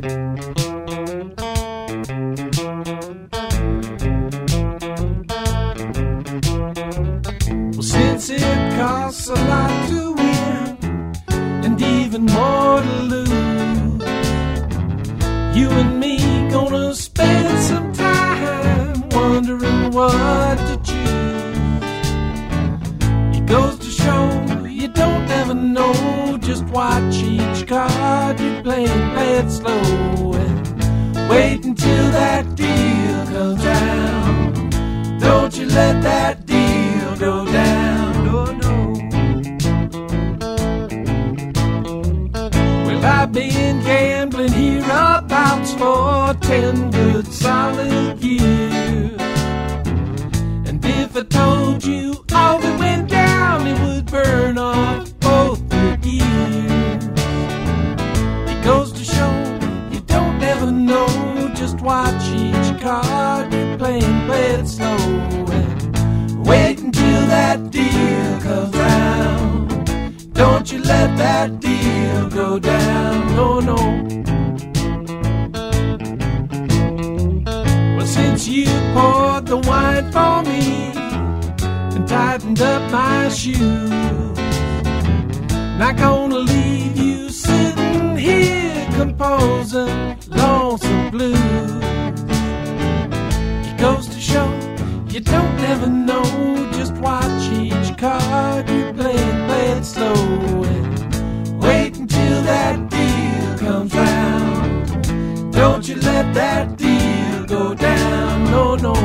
Well, since it costs a lot to win and even more to lose, you and me gonna spend some time wondering what to choose. It goes to show you don't ever know. Just watch each card you're playing, play it slow, and wait until that deal comes down. Don't you let that deal go down, no, no. Well, I've been gambling hereabouts for 10 good solid years, and if I told you all that went down, it would burn off both your ears. It goes to show you don't ever know. Just watch each card you're playing, play it slow, and wait until that deal comes round. Don't you let that deal go down, no, no. Well, since you poured the wine for me and tightened up my shoes, not gonna leave you sitting here composing lonesome blues. It goes to show you don't ever know. Just watch each card you're playing, play it slow, and wait until that deal comes round. Don't you let that deal go down, no, no.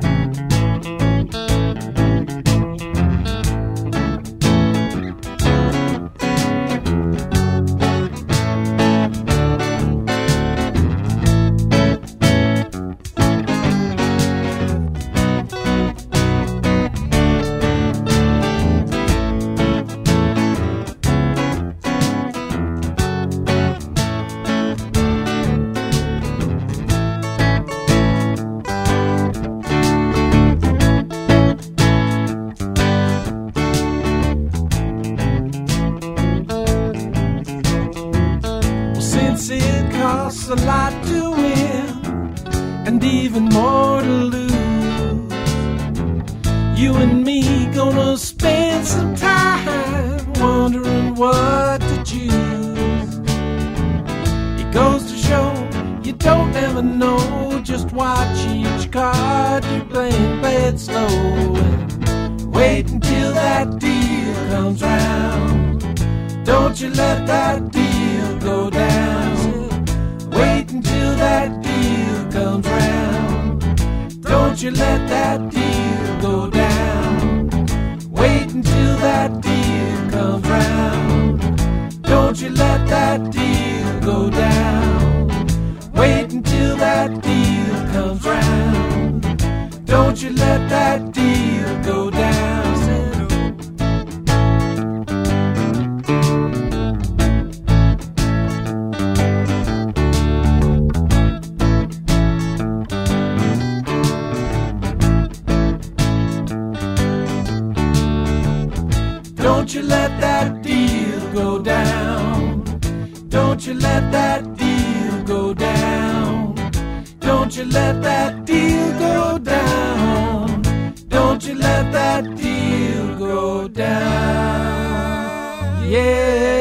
It costs a lot to win and even more to lose. You and me gonna spend some time wondering what to choose. It goes to show you don't ever know. Just watch each card you're playing, play it slow, and wait until that deal comes round. Don't you let that deal go down. Wait until that deal comes round. Don't you let that deal go down. Wait until that deal comes round. Don't you let that deal go down. Wait until that deal comes round. Don't you let that deal go down. Don't you let that deal go down. Don't you let that deal go down. Don't you let that deal go down. Don't you let that deal go down. Yeah.